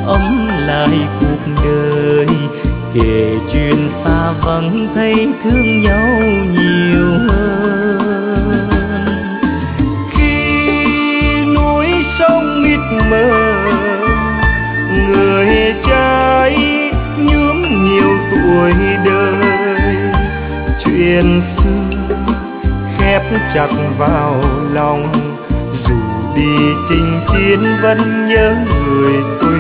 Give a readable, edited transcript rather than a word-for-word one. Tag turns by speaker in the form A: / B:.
A: ấm lại cuộc đời. Kể chuyện xa vắng thấy thương nhau nhiều hơn. Khi núi sông mịt mờ, người trai nhuốm nhiều tuổi đời. Chuyện xưa khép chặt vào lòng, dù đi chinh chiến vẫn nhớ người quê